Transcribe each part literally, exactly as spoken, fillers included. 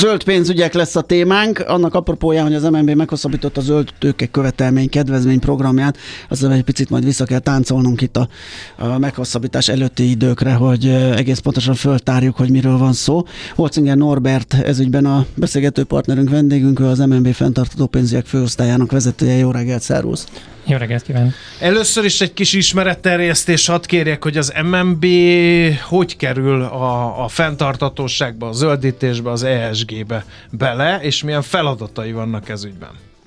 Zöld pénzügyek lesz a témánk, annak apropóján, hogy az em en bé meghosszabbított a zöld tőke követelmény kedvezmény programját, aztán egy picit majd vissza kell táncolnunk itt a, a meghosszabbítás előtti időkre, hogy egész pontosan föltárjuk, hogy miről van szó. Holcinger Norbert ezügyben a beszélgető partnerünk, vendégünk, ő az em en bé fenntartható pénzügyek főosztályának vezetője. Jó reggelt, szervusz! Jó reggelt kívánok! Először is egy kis ismeretterjesztés, hadd kérjek, hogy az em en bé hogy kerül a, a fenntarthatóságba, a zöldítésbe, az e es gé-be bele, és milyen feladatai vannak ez ügyben?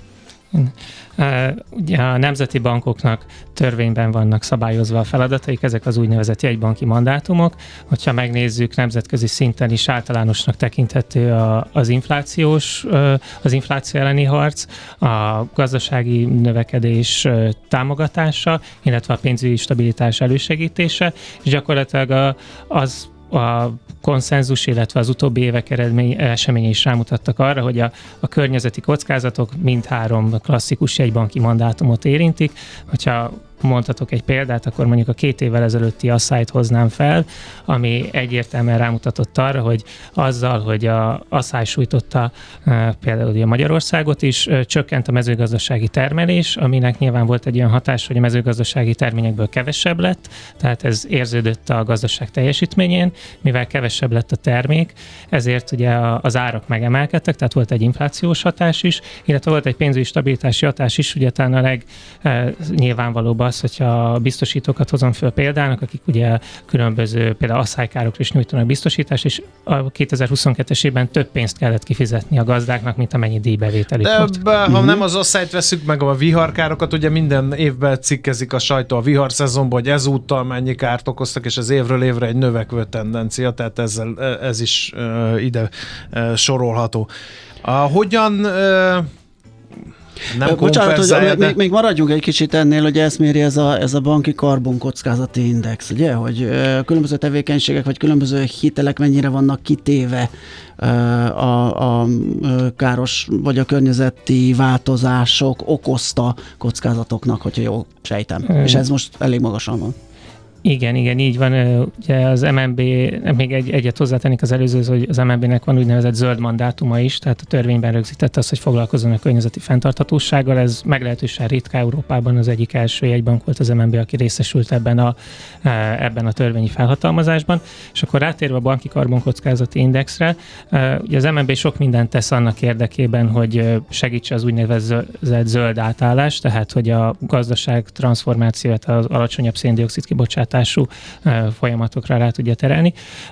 Ugye a nemzeti bankoknak törvényben vannak szabályozva a feladataik, ezek az úgynevezett jegybanki mandátumok. Hogyha megnézzük, nemzetközi szinten is általánosnak tekinthető az inflációs, az infláció elleni harc, a gazdasági növekedés támogatása, illetve a pénzügyi stabilitás elősegítése, és gyakorlatilag az a konszenzus, illetve az utóbbi évek eredmény, eseményei is rámutattak arra, hogy a, a környezeti kockázatok mindhárom klasszikus jegybanki mandátumot érintik. Hogyha mondhatok egy példát, akkor mondjuk a két évvel ezelőtti asszályt hoznám fel, ami egyértelműen rámutatott arra, hogy azzal, hogy a asszály sújtotta e, például a Magyarországot is, e, csökkent a mezőgazdasági termelés, aminek nyilván volt egy olyan hatás, hogy a mezőgazdasági terményekből kevesebb lett, tehát ez érződött a gazdaság teljesítményén, mivel kevesebb lett a termék, ezért ugye az árak megemelkedtek, tehát volt egy inflációs hatás is, illetve volt egy pénzügyi stabilitási hatás is, ugye talán a leg e, nyilvánvalóbb az, hogyha a biztosítókat hozom föl példának, akik ugye különböző például asszálykárokra is nyújtanak biztosítást, és a kétezer-huszonkettes évben több pénzt kellett kifizetni a gazdáknak, mint amennyi díjbevételük De volt. Be, ha nem az asszályt veszük meg, a viharkárokat, ugye minden évben cikkezik a sajtó a viharszezonban, hogy ezúttal mennyi kárt okoztak, és ez évről évre egy növekvő tendencia, tehát ezzel, ez is uh, ide uh, sorolható. Uh, hogyan... Uh, Nem Bocsánat, hogy még, még maradjunk egy kicsit ennél, hogy ezt méri ez a, ez a banki karbonkockázati index, ugye? Hogy ö, különböző tevékenységek, vagy különböző hitelek mennyire vannak kitéve ö, a, a káros, vagy a környezeti változások okozta kockázatoknak, hogyha jól sejtem. Hmm. És ez most elég magasan van. Igen, igen, így van. Ugye az em en bé, még egy, egyet hozzátennék az előzőhöz, hogy az em en bének van úgynevezett zöld mandátuma is, tehát a törvényben rögzített az, hogy foglalkozzon a környezeti fenntarthatósággal. Ez meglehetősen ritka Európában, az egyik első jegybank volt az em en bé, aki részesült ebben a, ebben a törvényi felhatalmazásban. És akkor rátérve a banki karbonkockázati indexre, ugye az em en bé sok mindent tesz annak érdekében, hogy segítse az úgynevezett zöld átállást, tehát hogy a gazdaság transformációját, az alacsonyabb széndioxid kibocsátás folyamatokra rá tudja terelni.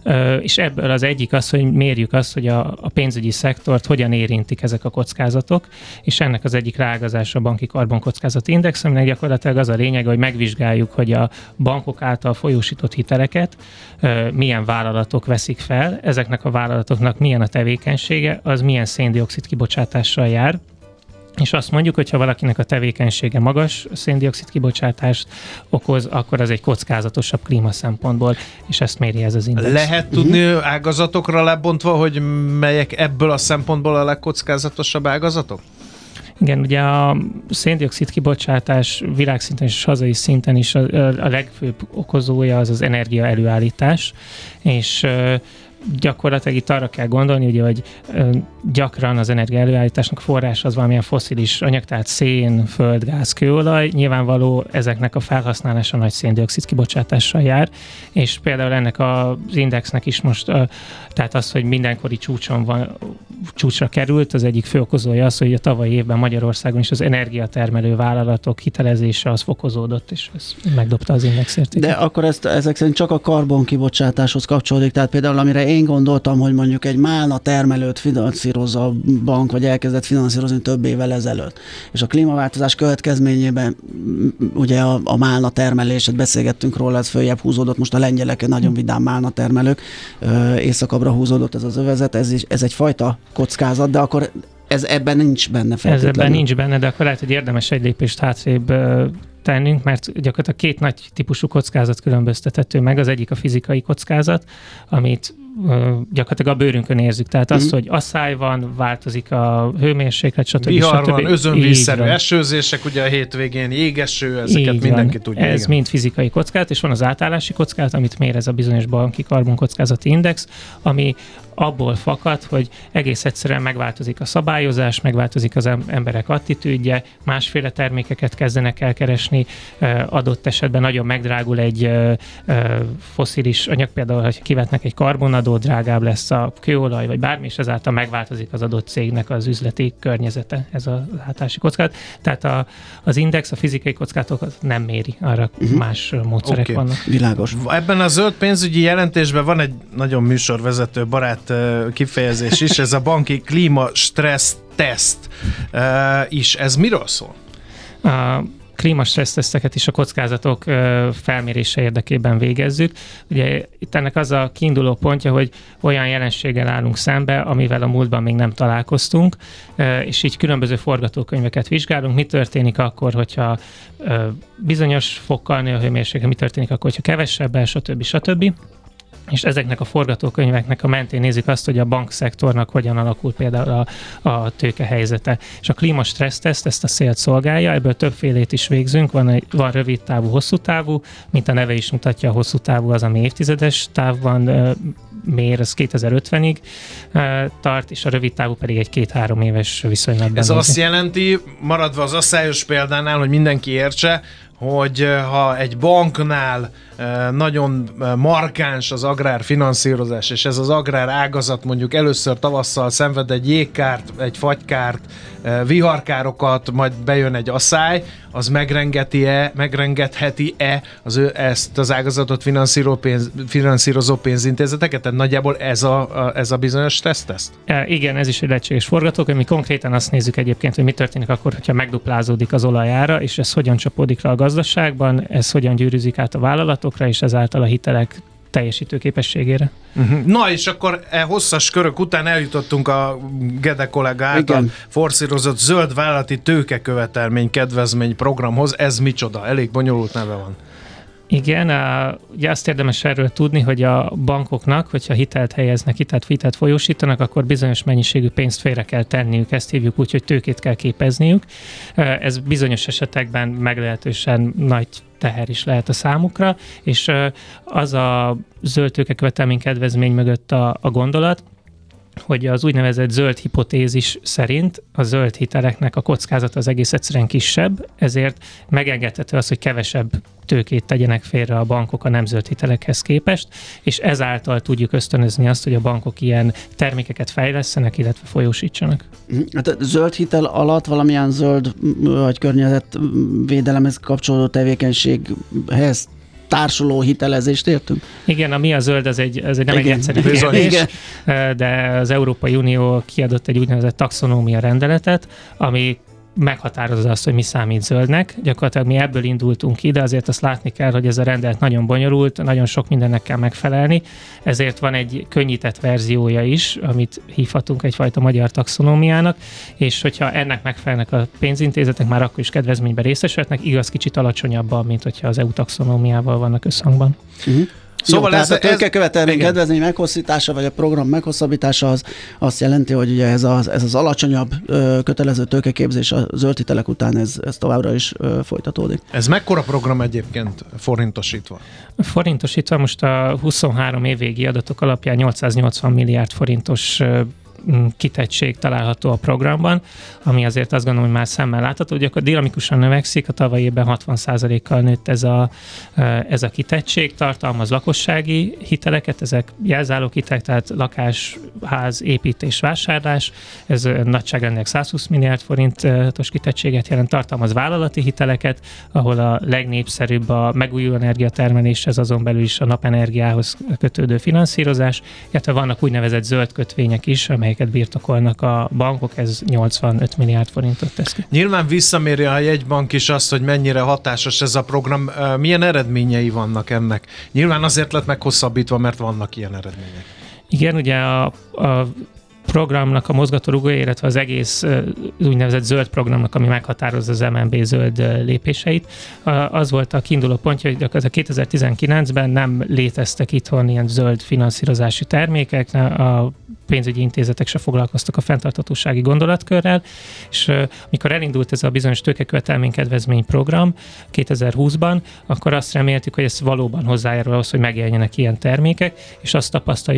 És ebből az egyik az, hogy mérjük azt, hogy a, a pénzügyi szektort hogyan érintik ezek a kockázatok, és ennek az egyik rágazása a banki karbonkockázati index, aminek gyakorlatilag az a lényeg, hogy megvizsgáljuk, hogy a bankok által folyósított hiteleket milyen vállalatok veszik fel, ezeknek a vállalatoknak milyen a tevékenysége, az milyen széndioxid kibocsátással jár, és azt mondjuk, hogy ha valakinek a tevékenysége magas széndioxid kibocsátást okoz, akkor az egy kockázatosabb klíma szempontból, és ezt méri ez az index. Lehet tudni uh-huh. ágazatokra lebontva, hogy melyek ebből a szempontból a legkockázatosabb ágazatok? Igen, ugye a széndioxid kibocsátás világszinten és hazai szinten is a, a legfőbb okozója az az energia előállítás, és gyakorlatilag itt arra kell gondolni, ugye, hogy gyakran az energia előállításnak forrás az valamilyen fosszilis anyag, tehát szén, föld, gáz, kőolaj. Nyilvánvaló ezeknek a felhasználása nagy széndioxid kibocsátással jár, és például ennek az indexnek is most, tehát az, hogy mindenkori csúcson van, csúcsra került, az egyik fő okozója az, hogy a tavalyi évben Magyarországon is az energiatermelő vállalatok hitelezése az fokozódott, és ez megdobta az indexértéket. De akkor ezt, ezek szerint csak a karbonkibocsátáshoz kapcsolódik, tehát például amire én gondoltam, hogy mondjuk egy málna termelőt finanszírozza a bank, vagy elkezdett finanszírozni több évvel ezelőtt. És a klímaváltozás következményében ugye a, a málna termelés, beszélgettünk róla, ez följebb húzódott, most a lengyelek nagyon vidám málna termelők, északabbra húzódott ez az övezet, ez, is, ez egyfajta kockázat, de akkor ez ebben nincs benne feltétlenül. Ez ebben nincs benne, de akkor lehet, hogy érdemes egy lépést hátrébb tennünk, mert gyakorlatilag két nagy típusú kockázat különböztethető meg. Az egyik a fizikai kockázat, amit gyakorlatilag a bőrünkön érzük. Tehát az, mm. hogy asszály van, változik a hőmérséklet, stb. Vihar van, özönvízszerű van. Esőzések, ugye a hétvégén jégeső, ezeket így mindenki van. tudja. Ez igen. mind fizikai kockázat, és van az átállási kockázat, amit mér ez a bizonyos banki karbonkockázati index, ami abból fakad, hogy egész egyszerűen megváltozik a szabályozás, megváltozik az emberek attitűdje, másféle termékeket kezdenek el keresni, adott esetben nagyon megdrágul egy fosszilis anyag, például, ha kivetnek egy karbonadót, drágább lesz a kőolaj, vagy bármi, és ezáltal megváltozik az adott cégnek az üzleti környezete, ez a hatási kockázat. Tehát a, az index, a fizikai kockázatot nem méri, arra uh-huh. más módszerek okay. vannak. Világos. Ebben a zöld pénzügyi jelentésben van egy nagyon műsorvezető barát kifejezés is, ez a banki klíma stressz teszt uh, is. Ez miről szól? A klímastresszteszteket is a kockázatok felmérése érdekében végezzük. Ugye itt ennek az a kiinduló pontja, hogy olyan jelenséggel állunk szembe, amivel a múltban még nem találkoztunk, és így különböző forgatókönyveket vizsgálunk. Mi történik akkor, hogyha bizonyos fokkal nő a hőmérséklet, mi történik akkor, hogyha kevesebben, stb. stb. És ezeknek a forgatókönyveknek a mentén nézzük azt, hogy a bankszektornak hogyan alakul például a, a tőkehelyzete. És a klímastresszteszt ezt a célt szolgálja, ebből többfélét is végzünk, van, egy, van rövid távú, hosszú távú, mint a neve is mutatja, a hosszú távú az, ami évtizedes távban uh, mér, az kétezer-ötvenig uh, tart, és a rövid távú pedig egy két-három éves viszonylatban. Ez azt jelenti, maradva az asszályos példánál, hogy mindenki értse, hogy ha egy banknál nagyon markáns az agrárfinanszírozás, és ez az agrár ágazat mondjuk először tavasszal szenved egy jégkárt, egy fagykárt, viharkárokat, majd bejön egy asszály, az megrengeti-e, megrengetheti-e az ő, ezt az ágazatot finanszírozó, pénz, finanszírozó pénzintézeteket? Tehát nagyjából ez a, a, ez a bizonyos teszteszt? E, igen, ez is egy lehetséges forgatókönyv. Mi konkrétan azt nézzük egyébként, hogy mi történik akkor, hogyha megduplázódik az olajára, és ez hogyan csapódik le a gazdaságban, ez hogyan gyűrűzik át a vállalatokra, és ezáltal a hitelek teljesítő képességére. Uh-huh. Na és akkor e hosszas körök után eljutottunk a Gede kollega által Igen. forszírozott zöld vállalati tőkekövetelmény kedvezmény programhoz. Ez micsoda? Elég bonyolult neve van. Igen, a, ugye azt érdemes erről tudni, hogy a bankoknak, hogyha hitelt helyeznek, hitelt, hitelt folyósítanak, akkor bizonyos mennyiségű pénzt félre kell tenniük, ezt hívjuk úgy, hogy tőkét kell képezniük. Ez bizonyos esetekben meglehetősen nagy teher is lehet a számukra, és az a zöld tőkekövetelmény kedvezmény mögött a, a gondolat, hogy az úgynevezett zöld hipotézis szerint a zöld hiteleknek a kockázata az egész egyszerűen kisebb, ezért megengedhető az, hogy kevesebb tőkét tegyenek félre a bankok a nem zöld hitelekhez képest, és ezáltal tudjuk ösztönözni azt, hogy a bankok ilyen termékeket fejlesztenek, illetve folyósítsanak. Hát a zöld hitel alatt valamilyen zöld vagy környezetvédelemhez kapcsolódó tevékenységhez társuló hitelezést értünk? Igen, a mi a zöld, az egy, az egy nem Igen. egy egyszerű kérdés, de az Európai Unió kiadott egy úgynevezett taxonómia rendeletet, ami meghatározza azt, hogy mi számít zöldnek. Gyakorlatilag mi ebből indultunk ki, de azért azt látni kell, hogy ez a rendelet nagyon bonyolult, nagyon sok mindennek kell megfelelni, ezért van egy könnyített verziója is, amit hívhatunk egyfajta magyar taxonómiának, és hogyha ennek megfelelnek a pénzintézetek, már akkor is kedvezményben részesülhetnek, igaz kicsit alacsonyabban, mint hogyha az é u taxonómiával vannak összhangban. Uh-huh. Szóval Jó, ez a tőkekövetelmény kedvezmény meghosszítása, vagy a program meghosszabbítása az azt jelenti, hogy ugye ez az, ez az alacsonyabb ö, kötelező tőkeképzés a zöld hitelek után ez, ez továbbra is ö, folytatódik. Ez mekkora program egyébként forintosítva? Forintosítva most a huszonhárom évvégi adatok alapján nyolcszáznyolcvan milliárd forintos ö, kitettség található a programban, ami azért azt gondolom, hogy már szemmel látható, hogy akkor dinamikusan növekszik, a tavalyi évben hatvan százalékkal nőtt ez a, ez a kitettség, tartalmaz lakossági hiteleket, ezek jelzálóghitelek, tehát lakás, ház, építés, vásárlás, ez nagyságrendileg százhúsz milliárd forintos kitettséget jelent, tartalmaz vállalati hiteleket, ahol a legnépszerűbb a megújuló energiatermelés, ez azon belül is a napenergiához kötődő finanszírozás, illetve vannak úgynevezett zöld kötvények is, amelyeket birtokolnak a bankok, ez nyolcvanöt milliárd forintot tesz ki. Nyilván visszaméri a jegybank is azt, hogy mennyire hatásos ez a program. Milyen eredményei vannak ennek? Nyilván azért lett meghosszabbítva, mert vannak ilyen eredmények. Igen, ugye a, a programnak a mozgatórugója, illetve az egész úgynevezett zöld programnak, ami meghatározza az em en bé zöld lépéseit. Az volt a kiinduló pontja, hogy a kétezer-tizenkilencben nem léteztek itthon ilyen zöld finanszírozási termékek, a pénzügyi intézetek se foglalkoztak a fenntarthatósági gondolatkörrel, és mikor elindult ez a bizonyos tőkekövetelmény kedvezmény program kétezer-húszban, akkor azt reméltük, hogy ez valóban hozzájárul ahhoz, hogy megjelenjenek ilyen termékek, és azt tapasztaljuk, hogy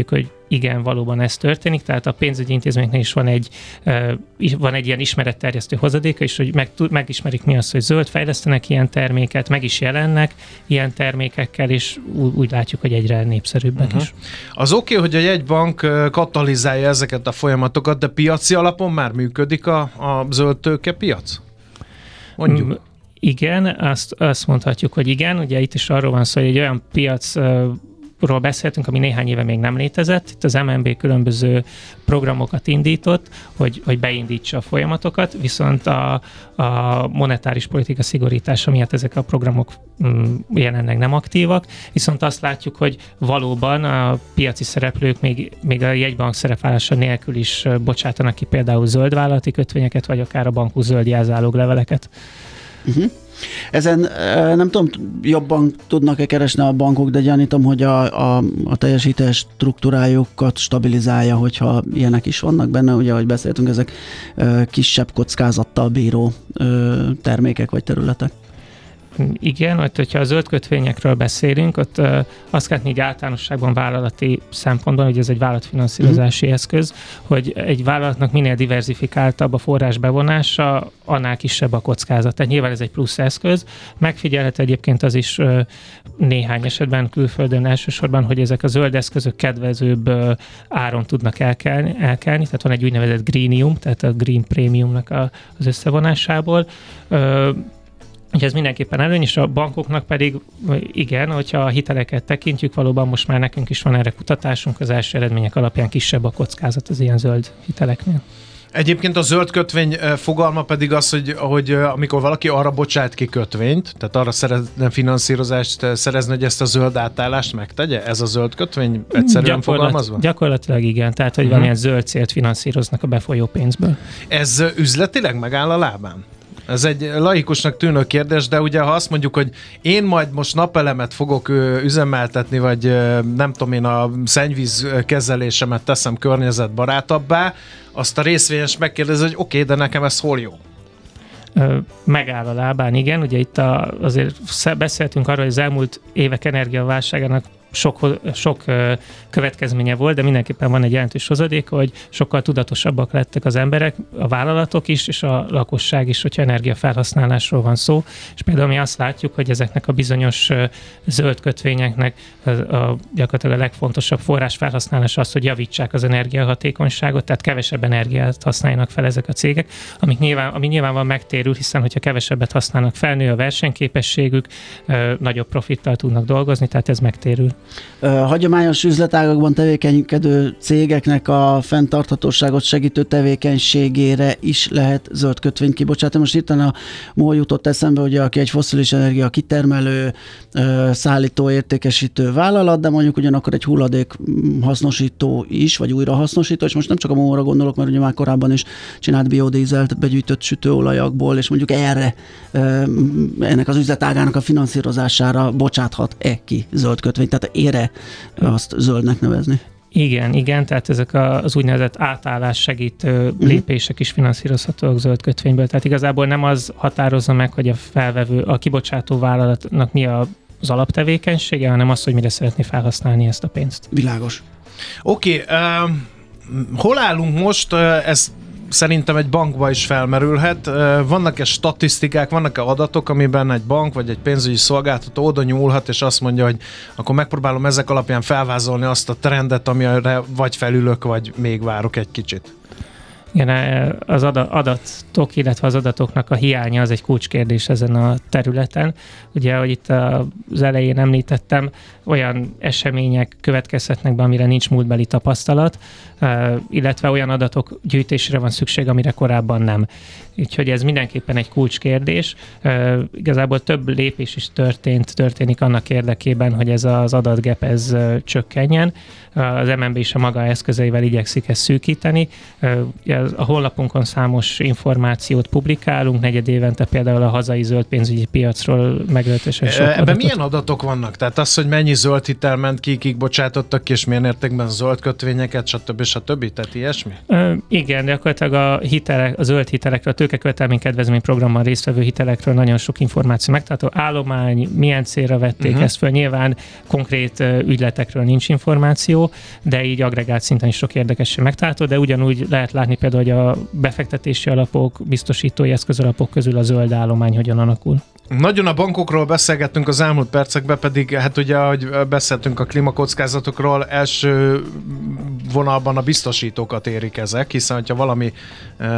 igen, valóban ez történik, tehát a pénzügyi intézményeknek is van egy, van egy ilyen ismeretterjesztő hozadéka, és hogy meg, megismerik mi az, hogy zöld, fejlesztenek ilyen terméket, meg is jelennek ilyen termékekkel, és úgy látjuk, hogy egyre népszerűbbek uh-huh. is. Az oké, okay, hogy a jegybank katalizálja ezeket a folyamatokat, de piaci alapon már működik a, a zöld tőkepiac? Mondjuk. Mm, igen, azt, azt mondhatjuk, hogy igen. Ugye itt is arról van szó, hogy egy olyan piac ról beszéltünk, ami néhány éve még nem létezett. Itt az em en bé különböző programokat indított, hogy, hogy beindítsa a folyamatokat, viszont a, a monetáris politika szigorítása miatt ezek a programok mm, jelenleg nem aktívak, viszont azt látjuk, hogy valóban a piaci szereplők még, még a jegybank szerepvállalása nélkül is bocsátanak ki például zöld vállalati kötvényeket, vagy akár a bankú zöld jelzálogleveleket. Uh-huh. Ezen nem tudom, jobban tudnak-e keresni a bankok, de gyanítom, hogy a, a, a teljesítés struktúrájukat stabilizálja, hogyha ilyenek is vannak benne, ugye, ahogy beszéltünk, ezek kisebb kockázattal bíró termékek vagy területek. Igen, hogy, hogyha a zöld kötvényekről beszélünk, ott uh, azt kell így általánosságban vállalati szempontból, hogy ez egy vállalatfinanszírozási mm. eszköz, hogy egy vállalatnak minél diversifikáltabb a forrás bevonása, annál kisebb a kockázat. Tehát nyilván ez egy plusz eszköz. Megfigyelhető egyébként az is uh, néhány esetben külföldön elsősorban, hogy ezek a zöld eszközök kedvezőbb uh, áron tudnak elkelni, elkelni, tehát van egy úgynevezett greenium, tehát a green prémiumnak a, az összevonásából. Uh, Úgyhogy ez mindenképpen előny, és a bankoknak pedig igen, hogyha a hiteleket tekintjük, valóban most már nekünk is van erre kutatásunk, az első eredmények alapján kisebb a kockázat az ilyen zöld hiteleknél. Egyébként a zöld kötvény fogalma pedig az, hogy, hogy amikor valaki arra bocsát ki kötvényt, tehát arra szeretne finanszírozást szerezni, hogy ezt a zöld átállást megtegye? Ez a zöld kötvény egyszerűen Gyakorlat, fogalmazva? Gyakorlatilag igen, tehát hogy uh-huh. valamilyen zöld célt finanszíroznak a befolyó pénzből. Ez üzletileg megáll a lábán? Ez egy laikusnak tűnő kérdés, de ugye ha azt mondjuk, hogy én majd most napelemet fogok üzemeltetni, vagy nem tudom én a szennyvíz kezelésemet teszem környezetbarátabbá, azt a részvényes megkérdezi, hogy oké, okay, de nekem ez hol jó? Megáll a lábán, igen. Ugye itt a, azért beszéltünk arról, hogy az elmúlt évek energiaválságának sok, sok következménye volt, de mindenképpen van egy jelentős hozadéka, hogy sokkal tudatosabbak lettek az emberek, a vállalatok is, és a lakosság is, hogyha energiafelhasználásról van szó. És például mi azt látjuk, hogy ezeknek a bizonyos zöld kötvényeknek a, a, gyakorlatilag a legfontosabb forrás felhasználása az, hogy javítsák az energiahatékonyságot, tehát kevesebb energiát használjanak fel ezek a cégek, amik nyilván, ami nyilvánvalóan megtérül, hiszen hogyha kevesebbet használnak fel, nő a versenyképességük, nagyobb profittal tudnak dolgozni, tehát ez megtérül. Hagyományos üzletágakban tevékenykedő cégeknek a fenntarthatóságot segítő tevékenységére is lehet zöld kötvényt kibocsátani. Most itt a MOL jutott eszembe, ugye, aki egy fosszilis energia kitermelő, szállító, értékesítő vállalat, de mondjuk ugyanakkor egy hulladék hasznosító is, vagy újrahasznosító, és most nem csak a MOL-ra gondolok, mert ugye már korábban is csinált biodízelt begyűjtött sütőolajakból, és mondjuk erre, ennek az üzletágának a finanszírozására bocsáthat-e ki zöld kötvényt, tehát ére azt zöldnek nevezni. Igen, igen, tehát ezek az úgynevezett átállás segítő lépések is finanszírozhatóak zöld kötvényből. Tehát igazából nem az határozza meg, hogy a felvevő, a kibocsátó vállalatnak mi az alaptevékenysége, hanem az, hogy mire szeretné felhasználni ezt a pénzt. Világos. Oké, okay, uh, hol állunk most? Uh, ez szerintem egy bankba is felmerülhet. Vannak-e statisztikák, vannak-e adatok, amiben egy bank vagy egy pénzügyi szolgáltató oda nyúlhat, és azt mondja, hogy akkor megpróbálom ezek alapján felvázolni azt a trendet, amire vagy felülök, vagy még várok egy kicsit? Igen, az adatok, illetve az adatoknak a hiánya az egy kulcskérdés ezen a területen. Ugye, ahogy itt az elején említettem, olyan események következhetnek be, amire nincs múltbeli tapasztalat, illetve olyan adatok gyűjtésére van szükség, amire korábban nem. Úgyhogy ez mindenképpen egy kulcskérdés. Igazából több lépés is történt, történik annak érdekében, hogy ez az adatgap ez csökkenjen. Az em en bé is a maga eszközeivel igyekszik ezt szűkíteni. a honlapunkon számos információt publikálunk, negyed évente például a hazai zöld pénzügyi piacról meglehetősen sok Ebben adatot. milyen adatok vannak? Tehát az, hogy mennyi zöld hitel ment ki, kik bocsátottak ki, és milyen értékben zöld kötvényeket, stb. stb. Tehát ilyesmi? Ö, igen, gyakorlatilag a, hitelek, a zöld hitelekről, a tőkekövetelmény kedvezmény programban résztvevő hitelekről nagyon sok információ megtalálható. Állomány, milyen célra vették uh-huh. ezt föl. Nyilván konkrét ügyletekről nincs információ, de így agregált szinten is sok érdekesség megtalálható, de ugyanúgy lehet látni például, hogy a befektetési alapok, biztosítói eszközalapok közül a zöld állomány hogyan alakul. Nagyon a bankokról beszélgettünk az elmúlt percekben, pedig hát ugye, ahogy beszéltünk a klímakockázatokról, első vonalban a biztosítókat érik ezek, hiszen hogyha valami uh,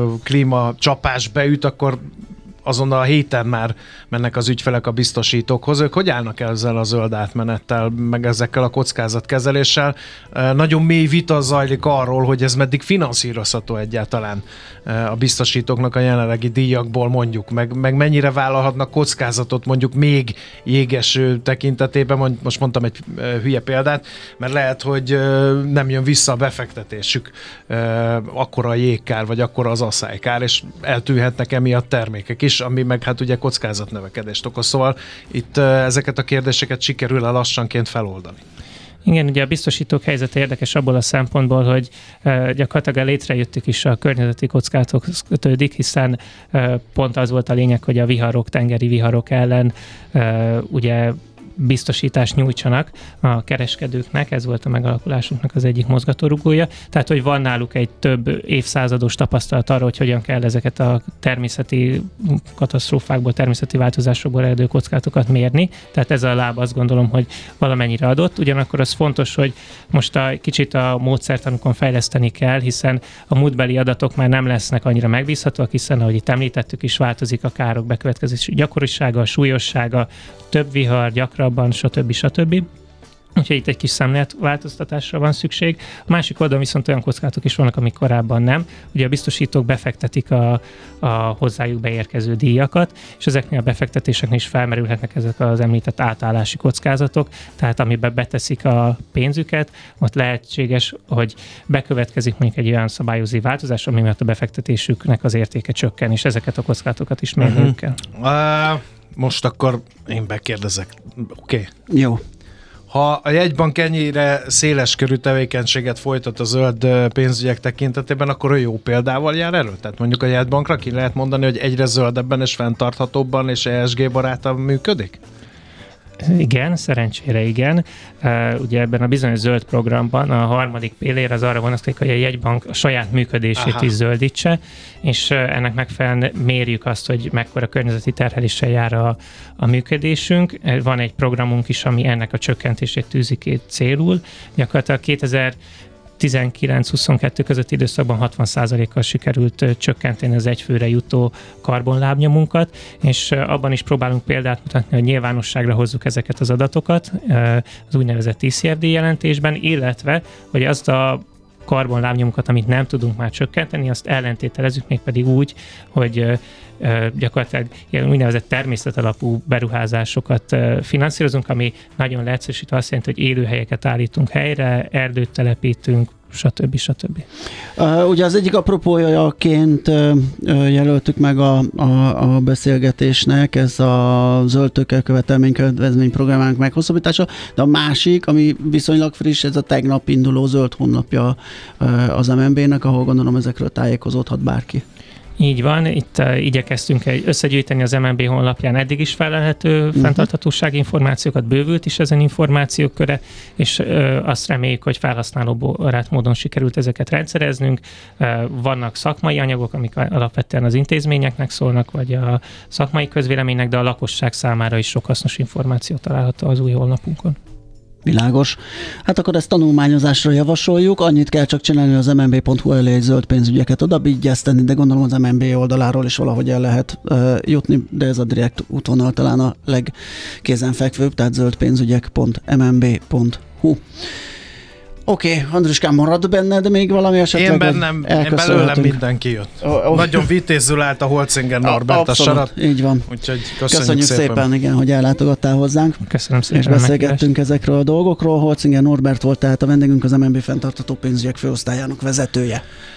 klímacsapás beüt, akkor azonnal a héten már mennek az ügyfelek a biztosítókhoz. Ők hogy állnak ezzel a zöld átmenettel, meg ezekkel a kockázatkezeléssel? Nagyon mély vita zajlik arról, hogy ez meddig finanszírozható egyáltalán a biztosítóknak a jelenlegi díjakból mondjuk, meg, meg mennyire vállalhatnak kockázatot mondjuk még jégeső tekintetében, most mondtam egy hülye példát, mert lehet, hogy nem jön vissza a befektetésük, akkora a jégkár, vagy akkora az asszálykár, és eltűnhetnek emiatt termékek is, ami meg hát ugye kockázatnövekedést okoz. Szóval itt ezeket a kérdéseket sikerül el lassanként feloldani. Igen, ugye a biztosítók helyzete érdekes abból a szempontból, hogy uh, gyakorlatilag létrejöttük is a környezeti kockázatokhoz kötődik, hiszen uh, pont az volt a lényeg, hogy a viharok, tengeri viharok ellen uh, ugye biztosítást nyújtsanak a kereskedőknek, ez volt a megalakulásunknak az egyik mozgatórugója. Tehát, hogy van náluk egy több évszázados tapasztalat arra, hogy hogyan kell ezeket a természeti katasztrófákból, természeti változásokból eredő kockázatokat mérni. Tehát ez a láb azt gondolom, hogy valamennyire adott. Ugyanakkor az fontos, hogy most a kicsit a módszertanukon fejleszteni kell, hiszen a múltbeli adatok már nem lesznek annyira megbízhatóak, hiszen, ahogy itt említettük is, változik a károk bekövetkezési gyakorisága, súlyossága, több vihar, gyakrabban, stb. stb. Úgyhogy itt egy kis szemléletváltoztatásra van szükség. A másik oldalon viszont olyan kockázatok is vannak, amik korábban nem. Ugye a biztosítók befektetik a, a hozzájuk beérkező díjakat, és ezeknél a befektetéseknél is felmerülhetnek ezek az említett átállási kockázatok, tehát amiben beteszik a pénzüket, ott lehetséges, hogy bekövetkezik mondjuk egy olyan szabályozói változás, ami miatt a befektetésüknek az értéke csökken, és ezeket a kockázatokat is mérniük kell. Uh, most akkor én bekérdezek. Oké. Okay. Jó. Ha a jegybank ennyire széles körű tevékenységet folytat a zöld pénzügyek tekintetében, akkor ő jó példával jár elő? Tehát mondjuk a jegybankra ki lehet mondani, hogy egyre zöldebben és fenntarthatóbban és E S G barátabb működik? Igen, szerencsére igen. Uh, ugye ebben a bizonyos zöld programban a harmadik pillér az arra vonatkozik, hogy a jegybank a saját működését Aha. is zöldítse, és uh, ennek megfelelően mérjük azt, hogy mekkora környezeti terheléssel jár a, a működésünk. Van egy programunk is, ami ennek a csökkentését tűzi ki célul. Gyakorlatilag kétezer-tizenkilenc-huszonkettő közötti időszakban hatvan százalékkal sikerült csökkenteni az egyfőre jutó karbonlábnyomunkat, és abban is próbálunk példát mutatni, hogy nyilvánosságra hozzuk ezeket az adatokat az úgynevezett I C F D jelentésben, illetve, hogy azt a karbonlábnyomunkat, amit nem tudunk már csökkenteni, azt ellentételezzük mégpedig úgy, hogy gyakorlatilag ilyen úgynevezett természetalapú beruházásokat finanszírozunk, ami nagyon leegyszerűsítve azt jelenti, hogy élőhelyeket állítunk helyre, erdőt telepítünk, stb. stb. Uh, ugye az egyik apropójaként uh, jelöltük meg a, a, a beszélgetésnek, ez a zöld tőkekövetelmény kedvezmény programának meghosszabbítása, de a másik, ami viszonylag friss, ez a tegnap induló zöld honlapja uh, az M N B-nek, ahol gondolom ezekről tájékozódhat bárki. Így van, itt uh, igyekeztünk egy összegyűjteni az M N B honlapján eddig is felelhető uh-huh. fenntarthatósági információkat, bővült is ezen információk köre, és uh, azt reméljük, hogy felhasználóbarát módon sikerült ezeket rendszereznünk. Uh, vannak szakmai anyagok, amik alapvetően az intézményeknek szólnak, vagy a szakmai közvéleménynek, de a lakosság számára is sok hasznos információ található az új honlapunkon. Világos. Hát akkor ezt tanulmányozásra javasoljuk, annyit kell csak csinálni, az em en bé pont hu elé egy zöld pénzügyeket odabigyezteni, de gondolom az em en bé oldaláról is valahogy el lehet uh, jutni, de ez a direkt útvonal talán a legkézenfekvőbb, tehát zöldpénzügyek pont em en bé pont hu. Oké, okay, Andruskám, marad benned még valami esetleg? Én bennem, én belőlem mindenki jött. Oh, oh. Nagyon vitézül állt a Holzinger Norbert a sarat. Így van. Úgyhogy köszönjük, köszönjük szépen. szépen, igen, hogy ellátogattál hozzánk. Köszönöm szépen. És beszélgettünk ezekről a dolgokról. Holzinger Norbert volt tehát a vendégünk, az em en bé fenntartható pénzügyek főosztályának vezetője.